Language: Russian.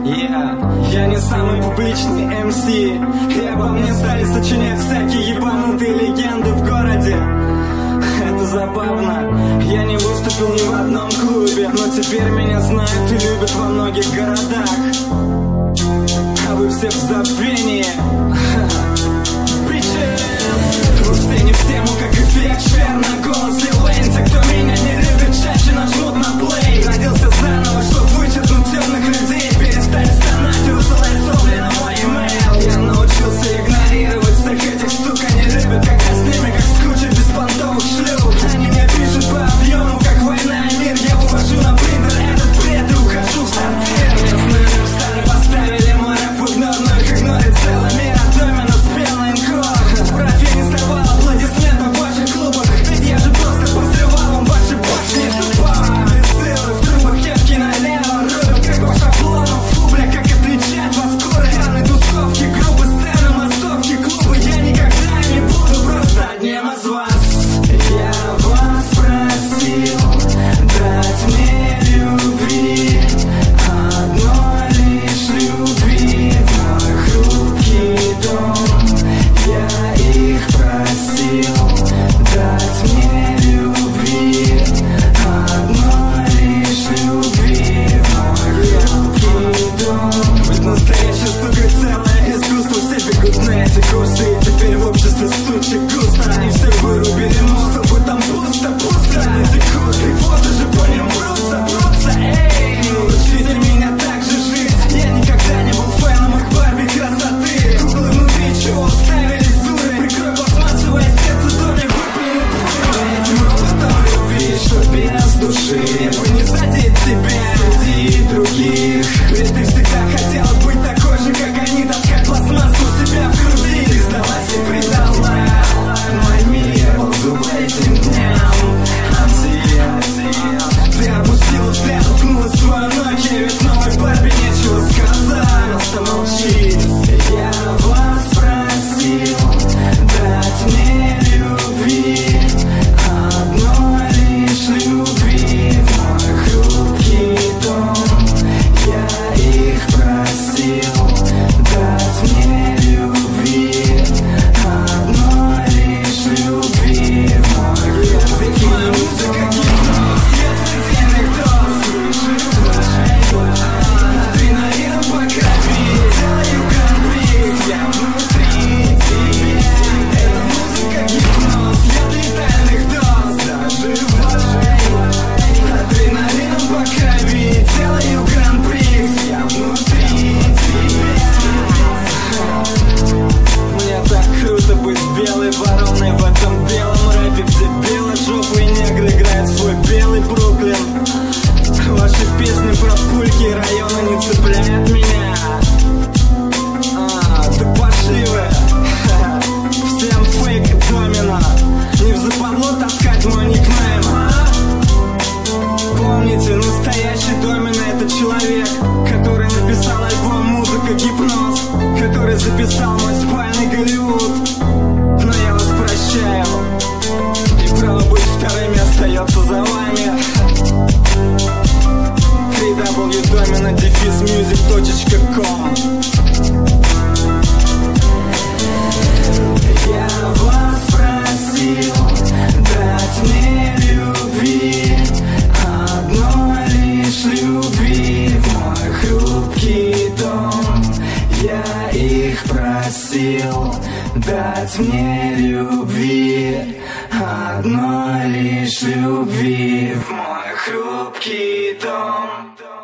Я не самый публичный МС, и обо мне стали сочинять всякие ебанутые легенды в городе. Это забавно, я не выступил ни в одном клубе, но теперь меня знают и любят во многих городах. А вы все в забвении. Вы все не в тему, как эффект Шерна, голос и Лейн. Те, кто меня не любит, чаще нажмут на плей. Родился заново, чтоб вычеркнуть темных людей, перестать стонать и высылать сопли на мой имейл. Я научился игнорировать всех этих, сука, не любят, когда с ними как с кучей беспонтовых шлюх. Они мне пишут по объему, как война и мир. Я увожу на принтер этот бред и ухожу в сортир. Я знаю, стали поставили мой рэп в игнор, но их игнорит целый мир, а Домина спел на инкор. Братья не сорвал аплодисменты в ваших клубах, ведь я же просто посрывал вам ваши башни тупо. Прицелы в трубах, кепки налево, рубят как по шаблону. Фу, бля, как отличать вас куры? Раны, тусовки, группы, сцены, массовки, клубы. Я никогда не буду просто одним из вас. Я вас просил дать мне любви, одной лишь любви в мой хрупкий дом. Я их просил дать мне любви, одной лишь любви в мой хрупкий дом. Быть настоящей сукой целое искусство, все бегут на эти курсы, и теперь в обществе сучек густо. Они все вырубили мозг, чтобы там пусто они текут, и вот уже по ним брутся, эй. Научите меня так же жить, я никогда не был фэном их Барби красоты. Куклы внутри чего уставились дуры, прикрой пластмассовое сердце, то мне выплюнут пулю. Этим роботом любви, что без души, я бы не задеть тебя среди других. Ведь ты всегда хотела быть такой же, как они, таскать пластмассу у себя в груди. Ты сдалась и предала мой мир, ползу по этим дням. Ты опустила взгляд, уткнулась в свою ночь, ведь новой Барби нечего сказать, просто молчи. Я вас просил дать мне любви, одной лишь любви в мой хрупкий дом. Я их просил дать мне любви, одной лишь любви в мой хрупкий дом. Моя музыка гипноз, если денег доз, адреналином по крови, делаю гран-при, я внутри тебя. Эта музыка гипноз, яд летальных доз, даже адреналином по крови, делаю гран-при, я внутри тебя. Мне так круто быть белой вороной в этом белом рэпе, где беложопые негры играют свой белый Бруклин. Ваши песни про пульки и районы не цепляют меня. Да пошли вы. Всем фейк и Домина, не в западло таскать мой никнейм, Помните, настоящий Домина — это человек, который написал альбом «Музыка гипноз», который записал мой спальный Голливуд. Но я вас прощаю, и право быть вторыми остается за вами. www.domina-music.com. Я вас просил дать мне любви, одной лишь любви в мой хрупкий дом. Я их просил дать мне любви, одной лишь любви в мой хрупкий дом.